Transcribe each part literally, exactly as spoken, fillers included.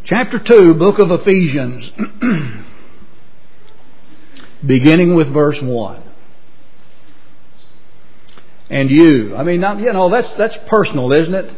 Chapter two, book of Ephesians, beginning with verse one. And you, I mean, not, you know, that's that's personal, isn't it?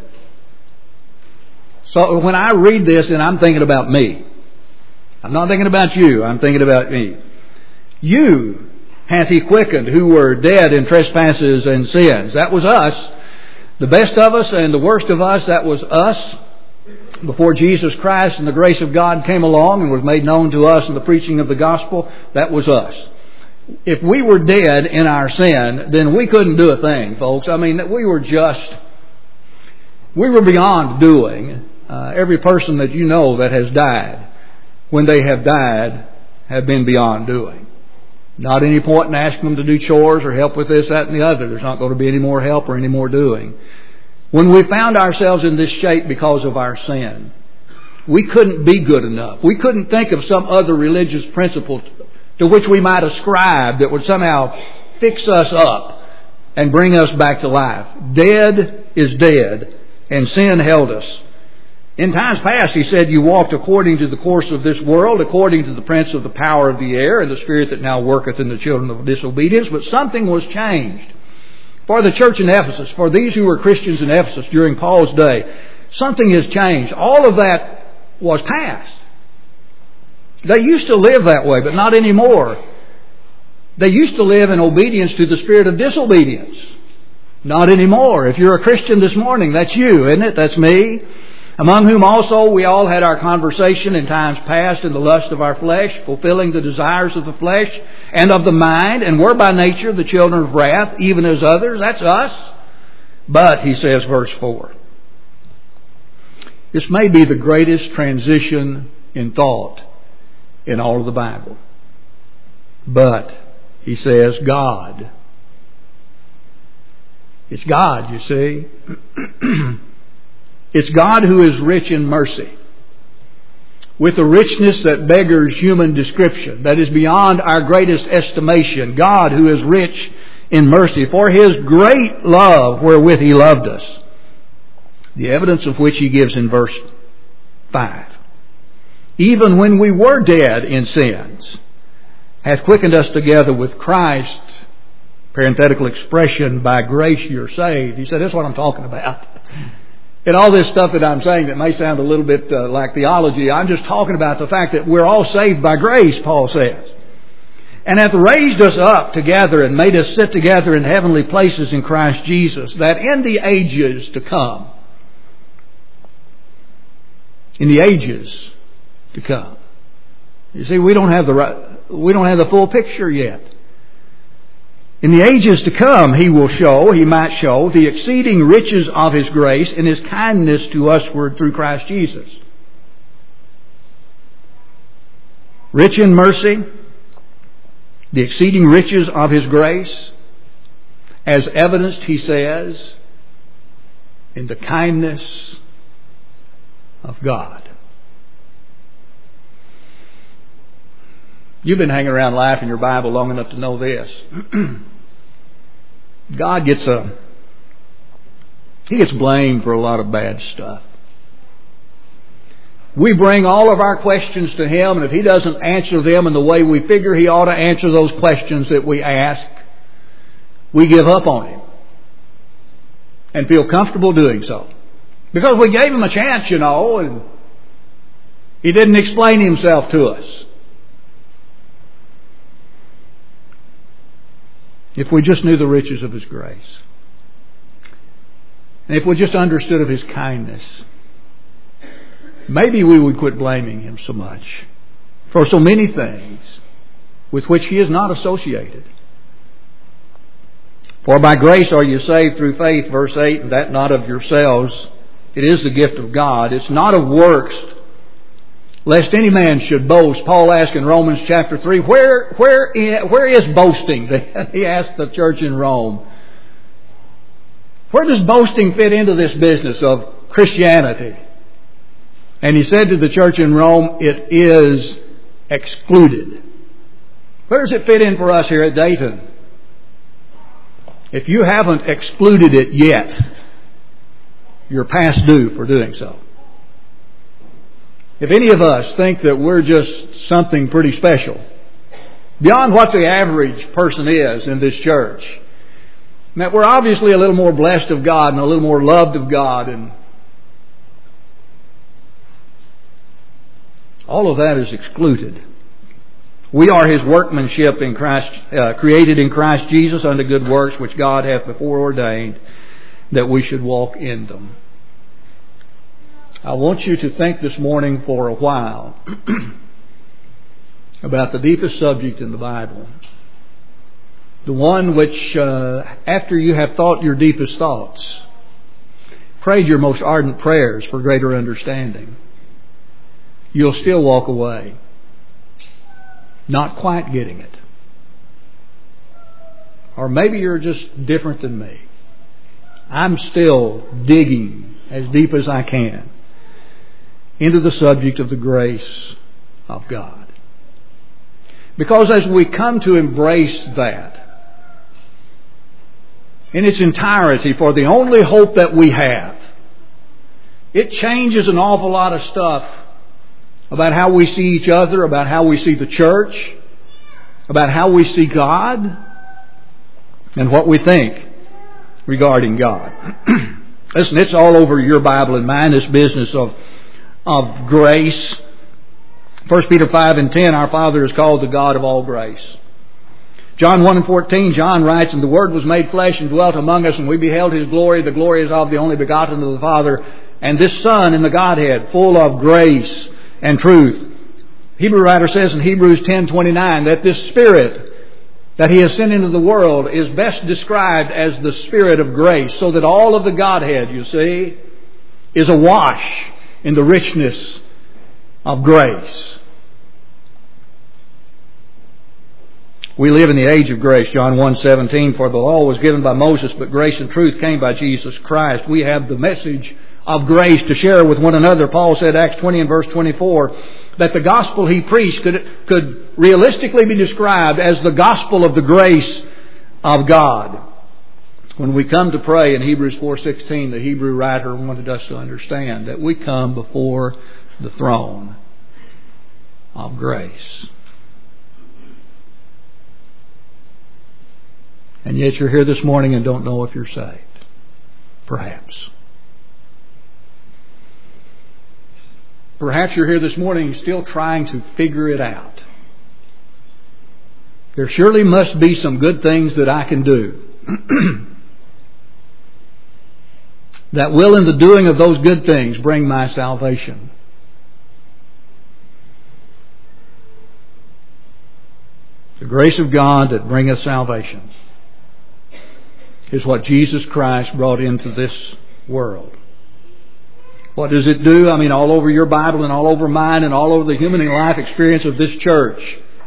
So when I read this, and I'm thinking about me. I'm not thinking about you, I'm thinking about me. You hath He quickened who were dead in trespasses and sins. That was us. The best of us and the worst of us, that was us. Before Jesus Christ and the grace of God came along and was made known to us in the preaching of the gospel, that was us. If we were dead in our sin, then we couldn't do a thing, folks. I mean, we were just, we were beyond doing. Uh, every person that you know that has died, when they have died, have been beyond doing. Not any point in asking them to do chores or help with this, that, and the other. There's not going to be any more help or any more doing. When we found ourselves in this shape because of our sin, we couldn't be good enough. We couldn't think of some other religious principle to which we might ascribe that would somehow fix us up and bring us back to life. Dead is dead, and sin held us. In times past, He said, you walked according to the course of this world, according to the prince of the power of the air, and the spirit that now worketh in the children of disobedience. But something was changed. For the church in Ephesus, for these who were Christians in Ephesus during Paul's day, something has changed. All of that was past. They used to live that way, but not anymore. They used to live in obedience to the spirit of disobedience. Not anymore. If you're a Christian this morning, that's you, isn't it? That's me. Among whom also we all had our conversation in times past in the lust of our flesh, fulfilling the desires of the flesh and of the mind, and were by nature the children of wrath, even as others. That's us. But, he says, verse four, this may be the greatest transition in thought in all of the Bible. But, he says, God. It's God, you see. It's God who is rich in mercy, with a richness that beggars human description, that is beyond our greatest estimation. God who is rich in mercy, for His great love wherewith He loved us, the evidence of which He gives in verse five. Even when we were dead in sins, hath quickened us together with Christ. Parenthetical expression, by grace you're saved. He said, that's what I'm talking about. And all this stuff that I'm saying that may sound a little bit uh, like theology, I'm just talking about the fact that we're all saved by grace, Paul says. And hath raised us up together and made us sit together in heavenly places in Christ Jesus, that in the ages to come, in the ages to come. You see, we don't have the right, we don't have the full picture yet. In the ages to come, He will show, He might show, the exceeding riches of His grace and His kindness to usward through Christ Jesus. Rich in mercy, the exceeding riches of His grace, as evidenced, he says, in the kindness of God. You've been hanging around life in your Bible long enough to know this. God gets a He gets blamed for a lot of bad stuff. We bring all of our questions to Him, and if He doesn't answer them in the way we figure He ought to answer those questions that we ask, we give up on Him and feel comfortable doing so. Because we gave Him a chance, you know, and He didn't explain Himself to us. If we just knew the riches of His grace, and if we just understood of His kindness, maybe we would quit blaming Him so much for so many things with which He is not associated. For by grace are you saved through faith, verse eight, and that not of yourselves. It is the gift of God. It's not of works, lest any man should boast. Paul asked in Romans chapter three, where, where, where is boasting? He asked the church in Rome. Where does boasting fit into this business of Christianity? And he said to the church in Rome, it is excluded. Where does it fit in for us here at Dayton? If you haven't excluded it yet, you're past due for doing so. if any of us think that we're just something pretty special, beyond what the average person is in this church, that we're obviously a little more blessed of God and a little more loved of God, and all of that is excluded. We are His workmanship in Christ, uh, created in Christ Jesus unto good works, which God hath before ordained that we should walk in them. I want you to think this morning for a while about the deepest subject in the Bible. The one which, uh, after you have thought your deepest thoughts, prayed your most ardent prayers for greater understanding, you'll still walk away not quite getting it. Or maybe you're just different than me. I'm still digging as deep as I can into the subject of the grace of God. Because as we come to embrace that in its entirety for the only hope that we have, it changes an awful lot of stuff about how we see each other, about how we see the church, about how we see God, and what we think regarding God. Listen, it's all over your Bible and mine, this business of, of grace. First Peter five and ten, our Father is called the God of all grace. John one and fourteen, John writes, and the Word was made flesh and dwelt among us, and we beheld His glory. The glory is of the only begotten of the Father, and this Son in the Godhead, full of grace and truth. Hebrew writer says in Hebrews ten twenty-nine that this Spirit that He has sent into the world is best described as the Spirit of grace, so that all of the Godhead, you see, is awash in the richness of grace. We live in the age of grace, John one seventeen, for the law was given by Moses, but grace and truth came by Jesus Christ. We have the message of grace to share with one another. Paul said, Acts twenty and verse twenty-four, that the gospel he preached could, could realistically be described as the gospel of the grace of God. When we come to pray in Hebrews four sixteen, the Hebrew writer wanted us to understand that we come before the throne of grace. And yet you're here this morning and don't know if you're saved. Perhaps. Perhaps you're here this morning still trying to figure it out. There surely must be some good things that I can do that will, in the doing of those good things, bring my salvation. The grace of God that bringeth salvation is what Jesus Christ brought into this world. What does it do? I mean, all over your Bible and all over mine and all over the human life experience of this church,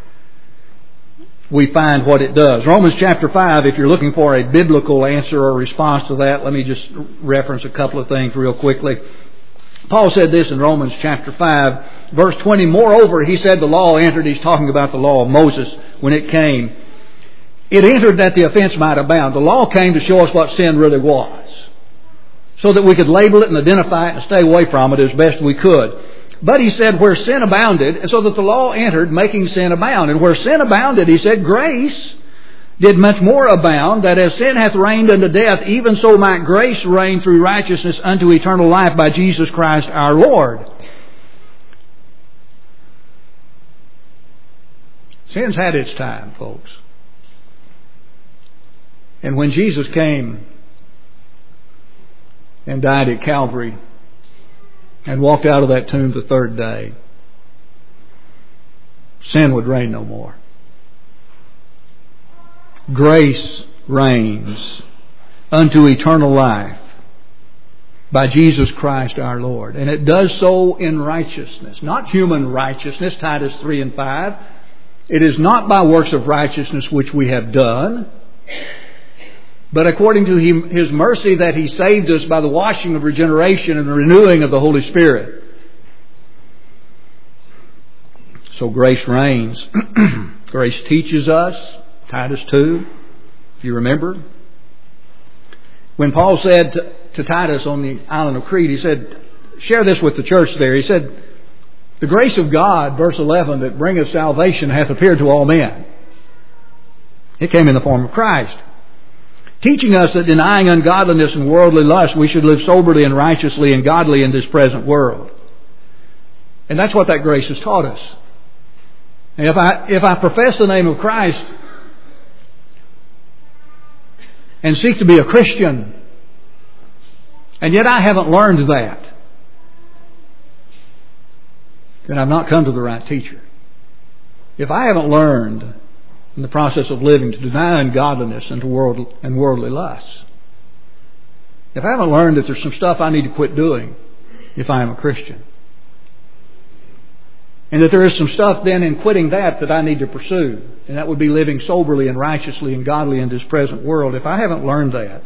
we find what it does. Romans chapter five, if you're looking for a biblical answer or response to that, let me just reference a couple of things real quickly. Paul said this in Romans chapter five, verse twenty, moreover, he said the law entered, he's talking about the law of Moses when it came. It entered that the offense might abound. The law came to show us what sin really was, so that we could label it and identify it and stay away from it as best we could. But he said, where sin abounded, and so that the law entered, making sin abound. And where sin abounded, he said, grace did much more abound, that as sin hath reigned unto death, even so might grace reign through righteousness unto eternal life by Jesus Christ our Lord. Sin's had its time, folks. And when Jesus came and died at Calvary and walked out of that tomb the third day, sin would reign no more. Grace reigns unto eternal life by Jesus Christ our Lord. And it does so in righteousness, not human righteousness, Titus three and five. It is not by works of righteousness which we have done, but according to His mercy that He saved us by the washing of regeneration and the renewing of the Holy Spirit. So grace reigns. Grace teaches us, Titus two, if you remember. When Paul said to, to Titus on the island of Crete, he said, share this with the church there. He said, The grace of God, verse eleven, that bringeth salvation hath appeared to all men. It came in the form of Christ, teaching us that denying ungodliness and worldly lust, we should live soberly and righteously and godly in this present world. And that's what that grace has taught us. And if I, if I profess the name of Christ and seek to be a Christian, and yet I haven't learned that, then I've not come to the right teacher. If I haven't learned in the process of living to deny ungodliness and to world and worldly lusts, if I haven't learned that there's some stuff I need to quit doing if I am a Christian, and that there is some stuff then in quitting that that I need to pursue, and that would be living soberly and righteously and godly in this present world, if I haven't learned that,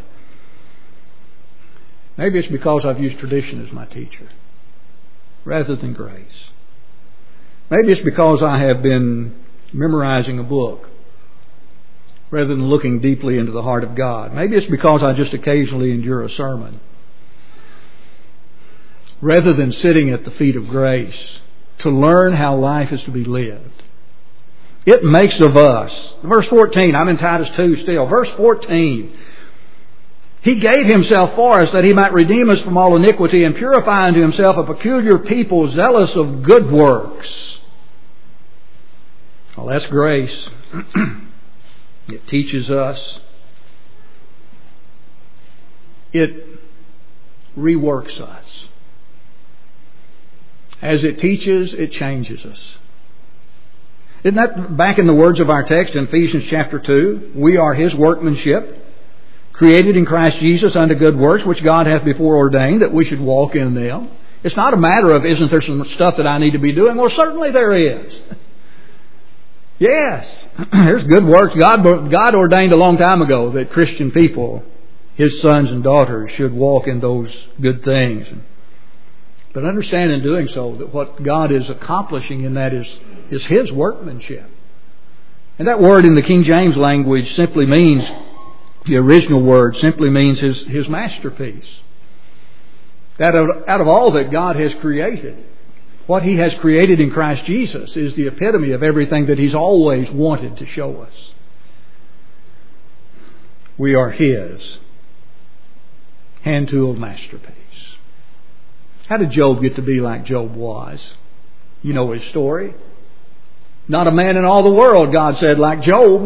maybe it's because I've used tradition as my teacher rather than grace. Maybe it's because I have been memorizing a book rather than looking deeply into the heart of God. Maybe it's because I just occasionally endure a sermon rather than sitting at the feet of grace to learn how life is to be lived. It makes of us, verse fourteen, I'm in Titus two still, verse fourteen, He gave Himself for us that He might redeem us from all iniquity and purify unto Himself a peculiar people zealous of good works. Well, that's grace. It teaches us. It reworks us. As it teaches, it changes us. Isn't that back in the words of our text in Ephesians chapter two? We are His workmanship, created in Christ Jesus unto good works, which God hath before ordained that we should walk in them. It's not a matter of, isn't there some stuff that I need to be doing? Well, certainly there is. Yes, there's good works. God, God ordained a long time ago that Christian people, His sons and daughters, should walk in those good things. But understand in doing so that what God is accomplishing in that is, is His workmanship. And that word in the King James language simply means, the original word simply means His, his masterpiece. That out of, out of all that God has created, what He has created in Christ Jesus is the epitome of everything that He's always wanted to show us. We are His hand-tooled masterpiece. How did Job get to be like Job was? You know his story. Not a man in all the world, God said, like Job.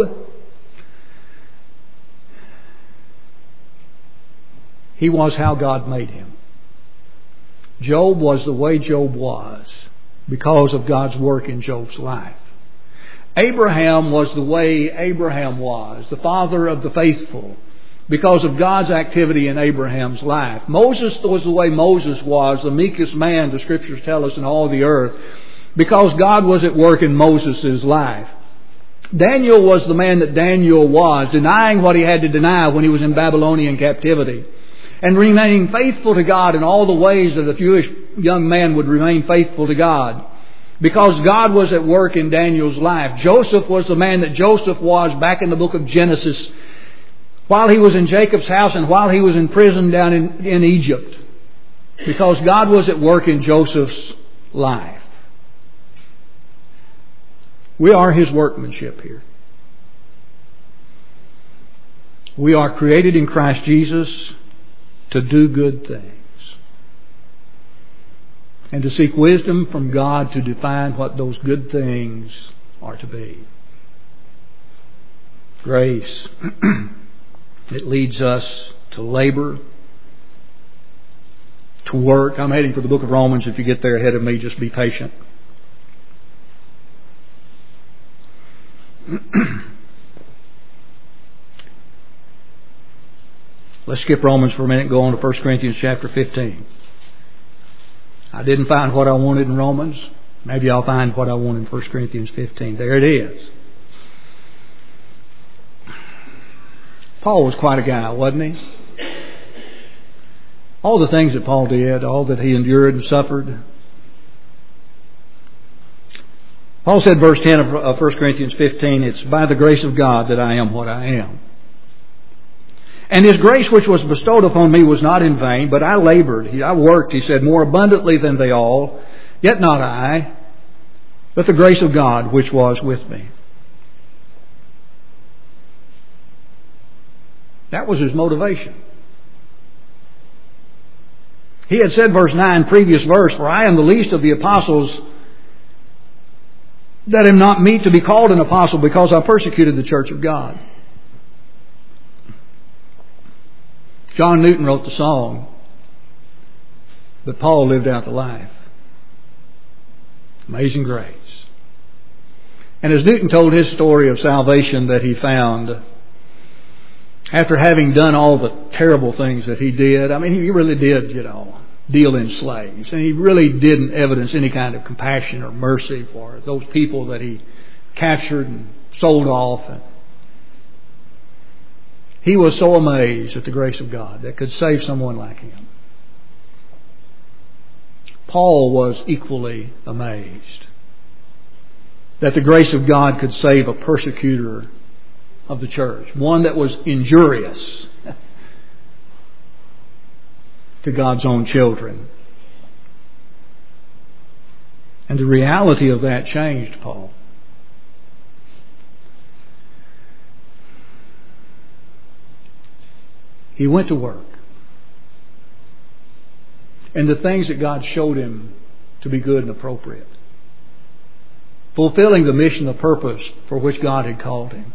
He was how God made him. Job was the way Job was because of God's work in Job's life. Abraham was the way Abraham was, the father of the faithful, because of God's activity in Abraham's life. Moses was the way Moses was, the meekest man, the Scriptures tell us, in all the earth, because God was at work in Moses' life. Daniel was the man that Daniel was, denying what he had to deny when he was in Babylonian captivity, and remaining faithful to God in all the ways that a Jewish young man would remain faithful to God, because God was at work in Daniel's life. Joseph was the man that Joseph was back in the book of Genesis, while he was in Jacob's house and while he was in prison down in, in Egypt, because God was at work in Joseph's life. We are His workmanship here. We are created in Christ Jesus to do good things and to seek wisdom from God to define what those good things are to be. Grace. It leads us to labor, to work. I'm heading for the book of Romans. If you get there ahead of me, just be patient. Let's skip Romans for a minute and go on to First Corinthians chapter fifteen. I didn't find what I wanted in Romans. Maybe I'll find what I want in First Corinthians fifteen. There it is. Paul was quite a guy, wasn't he? All the things that Paul did, all that he endured and suffered. Paul said, verse ten of First Corinthians fifteen, it's by the grace of God that I am what I am. And His grace which was bestowed upon me was not in vain, but I labored, I worked, he said, more abundantly than they all. Yet not I, but the grace of God which was with me. That was his motivation. He had said, verse nine, previous verse, for I am the least of the apostles, that am not meet to be called an apostle, because I persecuted the church of God. John Newton wrote the song, but Paul lived out the life. Amazing grace. And as Newton told his story of salvation that he found after having done all the terrible things that he did, I mean, he really did, you know, deal in slaves. And he really didn't evidence any kind of compassion or mercy for those people that he captured and sold off. And he was so amazed at the grace of God that could save someone like him. Paul was equally amazed that the grace of God could save a persecutor of the church, one that was injurious to God's own children. And the reality of that changed Paul. He went to work. And the things that God showed him to be good and appropriate, fulfilling the mission, the purpose for which God had called him.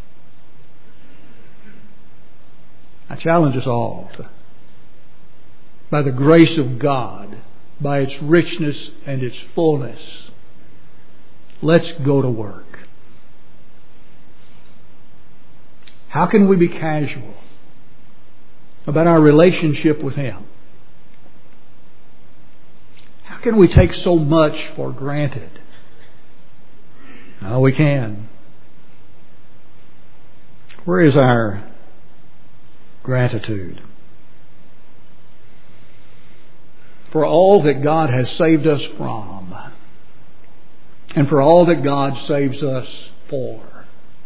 I challenge us all to, by the grace of God, by its richness and its fullness, let's go to work. How can we be casual about our relationship with Him? How can we take so much for granted? No, we can. Where is our gratitude for all that God has saved us from, and for all that God saves us for?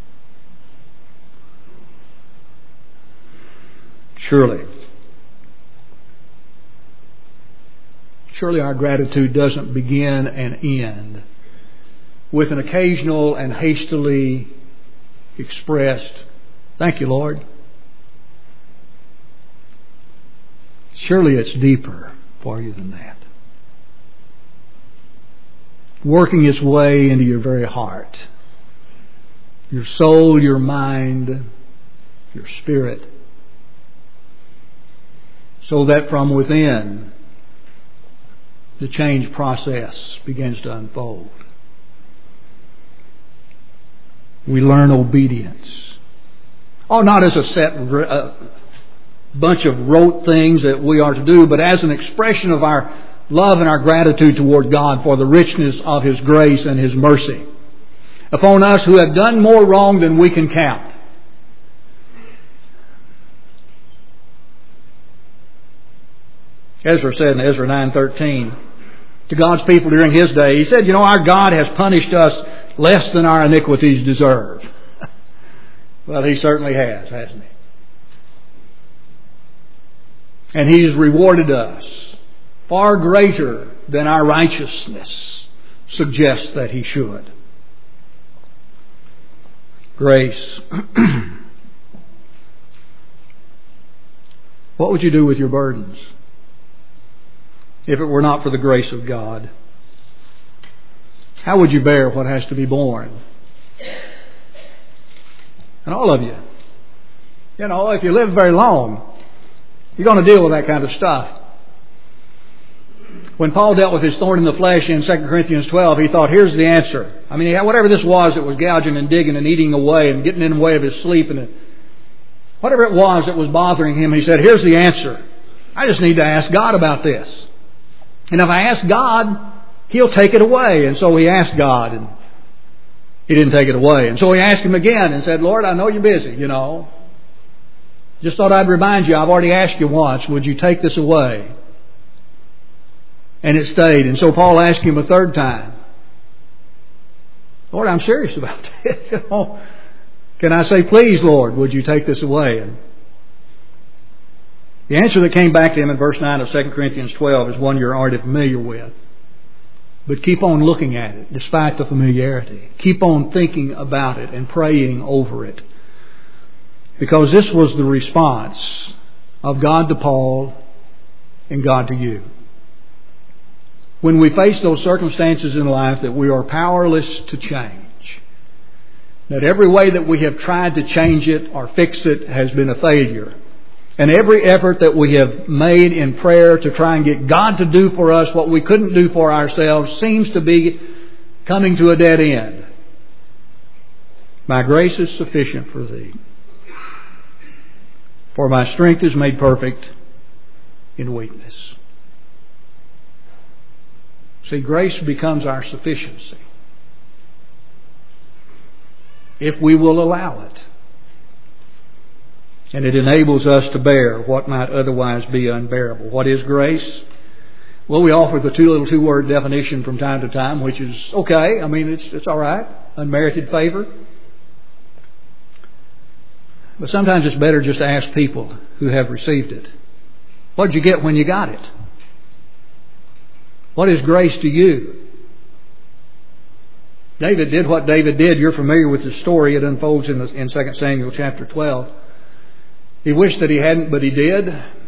Surely, surely our gratitude doesn't begin and end with an occasional and hastily expressed, "Thank you, Lord." Surely it's deeper for you than that. Working its way into your very heart, your soul, your mind, your spirit, so that from within the change process begins to unfold. We learn obedience. Oh, not as a set uh, bunch of rote things that we are to do, but as an expression of our love and our gratitude toward God for the richness of His grace and His mercy upon us who have done more wrong than we can count. Ezra said in Ezra nine thirteen to God's people during his day, he said, you know, our God has punished us less than our iniquities deserve. Well, He certainly has, hasn't He? And He's rewarded us far greater than our righteousness suggests that He should. Grace. What would you do with your burdens if it were not for the grace of God? How would you bear what has to be borne? And all of you, you know, if you live very long, you're going to deal with that kind of stuff. When Paul dealt with his thorn in the flesh in Second Corinthians twelve, he thought, here's the answer. I mean, whatever this was that was gouging and digging and eating away and getting in the way of his sleep, and whatever it was that was bothering him, he said, here's the answer. I just need to ask God about this. And if I ask God, He'll take it away. And so he asked God, and He didn't take it away. And so he asked Him again and said, Lord, I know you're busy, you know. Just thought I'd remind you, I've already asked you once, would you take this away? And it stayed. And so Paul asked Him a third time, Lord, I'm serious about this. You know, can I say, please, Lord, would you take this away? And the answer that came back to him in verse nine of Second Corinthians twelve is one you're already familiar with. But keep on looking at it despite the familiarity. Keep on thinking about it and praying over it. Because this was the response of God to Paul and God to you. When we face those circumstances in life that we are powerless to change, that every way that we have tried to change it or fix it has been a failure, and every effort that we have made in prayer to try and get God to do for us what we couldn't do for ourselves seems to be coming to a dead end. My grace is sufficient for thee, for my strength is made perfect in weakness. See, grace becomes our sufficiency if we will allow it. And it enables us to bear what might otherwise be unbearable. What is grace? Well, we offer the two little two-word definition from time to time, which is okay. I mean, it's it's all right. Unmerited favor. But sometimes it's better just to ask people who have received it. What did you get when you got it? What is grace to you? David did what David did. You're familiar with the story. It unfolds in, the, in Second Samuel chapter twelve. He wished that he hadn't, but he did.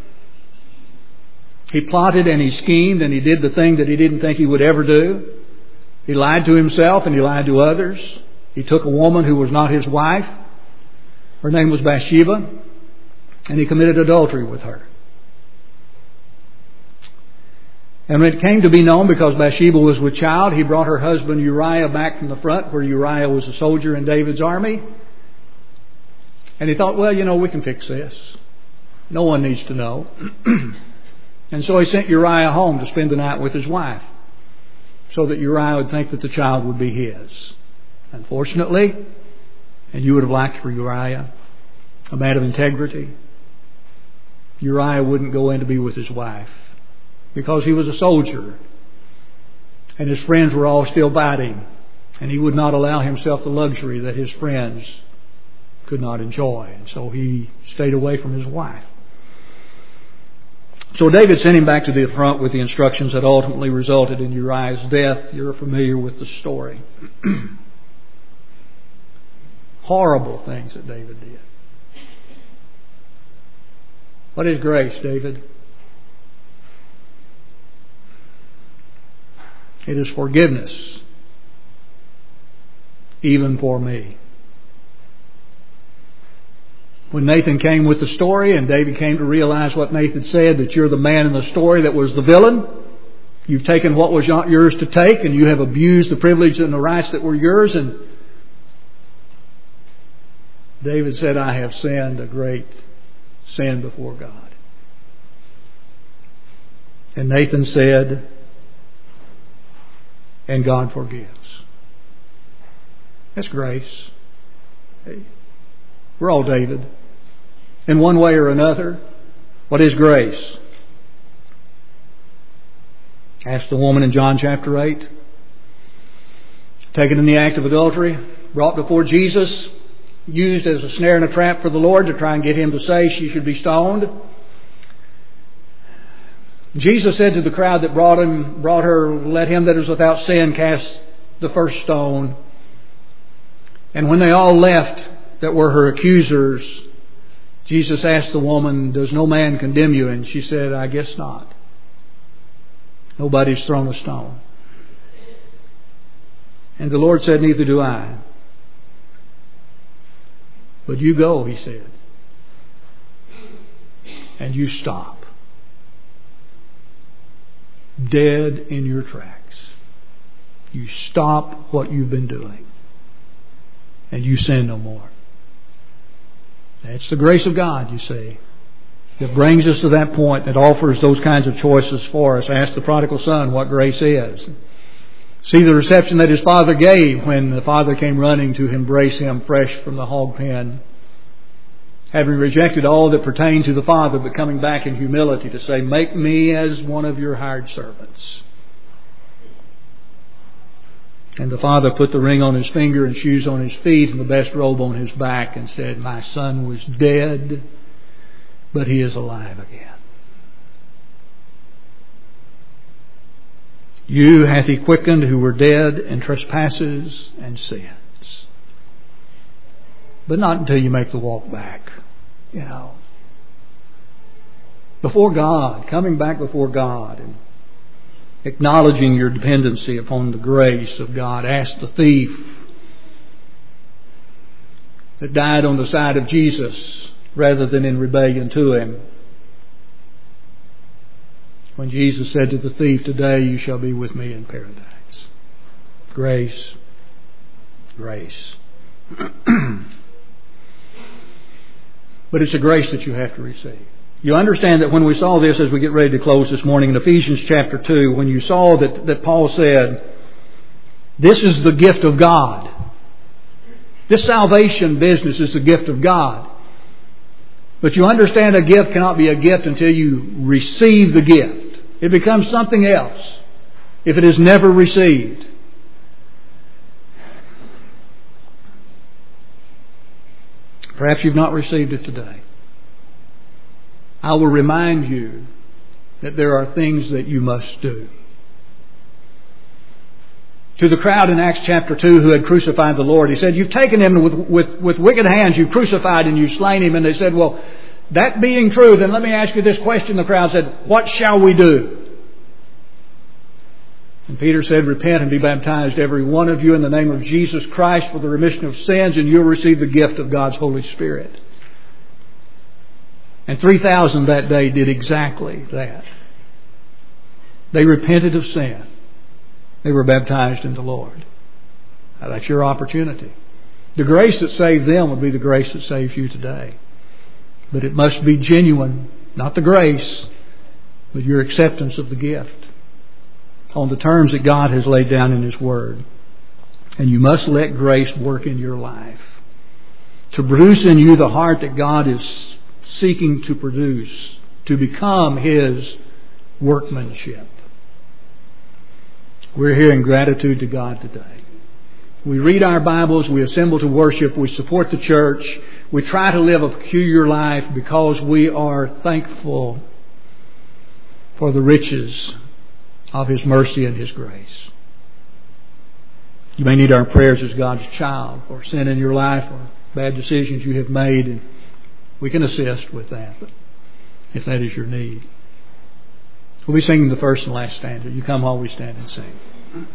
He plotted and he schemed and he did the thing that he didn't think he would ever do. He lied to himself and he lied to others. He took a woman who was not his wife. Her name was Bathsheba. And he committed adultery with her. And when it came to be known, because Bathsheba was with child, he brought her husband Uriah back from the front, where Uriah was a soldier in David's army. And he thought, well, you know, we can fix this. No one needs to know. And so he sent Uriah home to spend the night with his wife, so that Uriah would think that the child would be his. Unfortunately, and you would have liked for Uriah, a man of integrity, Uriah wouldn't go in to be with his wife because he was a soldier and his friends were all still fighting, and he would not allow himself the luxury that his friends could not enjoy. And so he stayed away from his wife. So David sent him back to the front with the instructions that ultimately resulted in Uriah's death. You're familiar with the story. Horrible things that David did. What is grace, David? It is forgiveness, even for me. When Nathan came with the story and David came to realize what Nathan said, that you're the man in the story that was the villain. You've taken what was not yours to take and you have abused the privilege and the rights that were yours. And David said, I have sinned a great sin before God. And Nathan said, and God forgives. That's grace. Hey, we're all David. In one way or another. What is grace? Asked the woman in John chapter eight. Taken in the act of adultery. Brought before Jesus. Used as a snare and a trap for the Lord to try and get him to say she should be stoned. Jesus said to the crowd that brought him, brought her, let him that is without sin cast the first stone. And when they all left that were her accusers, Jesus asked the woman, does no man condemn you? And she said, I guess not. Nobody's thrown a stone. And the Lord said, neither do I. But you go, he said. And you stop. Dead in your tracks. You stop what you've been doing. And you sin no more. That's the grace of God, you see, that brings us to that point, that offers those kinds of choices for us. Ask the prodigal son what grace is. See the reception that his father gave when the father came running to embrace him fresh from the hog pen. Having rejected all that pertained to the father, but coming back in humility to say, make me as one of your hired servants. And the father put the ring on his finger and shoes on his feet and the best robe on his back and said, my son was dead, but he is alive again. You hath He quickened who were dead in trespasses and sins. But not until you make the walk back, you know. Before God, coming back before God and acknowledging your dependency upon the grace of God. Ask the thief that died on the side of Jesus rather than in rebellion to Him. When Jesus said to the thief, "Today you shall be with me in paradise." Grace, grace. But it's a grace that you have to receive. You understand that when we saw this, as we get ready to close this morning, in Ephesians chapter two, when you saw that, that Paul said, this is the gift of God. This salvation business is the gift of God. But you understand a gift cannot be a gift until you receive the gift. It becomes something else if it is never received. Perhaps you've not received it today. I will remind you that there are things that you must do. To the crowd in Acts chapter two who had crucified the Lord, He said, "You've taken Him with, with, with wicked hands, you've crucified and you've slain Him." And they said, "Well, that being true, then let me ask you this question." The crowd said, "What shall we do?" And Peter said, "Repent and be baptized, every one of you, in the name of Jesus Christ for the remission of sins, and you'll receive the gift of God's Holy Spirit." And three thousand that day did exactly that. They repented of sin. They were baptized in the Lord. Now, that's your opportunity. The grace that saved them would be the grace that saves you today. But it must be genuine, not the grace, but your acceptance of the gift on the terms that God has laid down in His Word. And you must let grace work in your life to produce in you the heart that God is seeking to produce, to become His workmanship. We're here in gratitude to God today. We read our Bibles, we assemble to worship, we support the church, we try to live a peculiar life because we are thankful for the riches of His mercy and His grace. You may need our prayers as God's child for sin in your life or bad decisions you have made, and we can assist with that if that is your need. We'll be singing the first and last stanza. You come while we stand and sing.